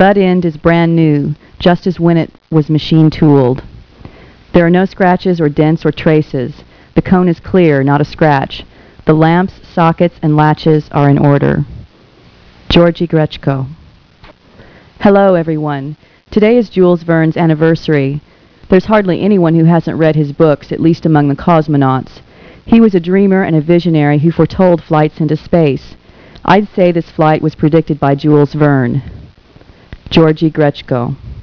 butt end is brand new, just as when it was machine tooled. There are no scratches or dents or traces. The cone is clear, not a scratch. The lamps, sockets, and latches are in order. Georgie Grechko. Hello, everyone. Today is Jules Verne's anniversary. There's hardly anyone who hasn't read his books, at least among the cosmonauts. He was a dreamer and a visionary who foretold flights into space. I'd say this flight was predicted by Jules Verne. Georgie Grechko.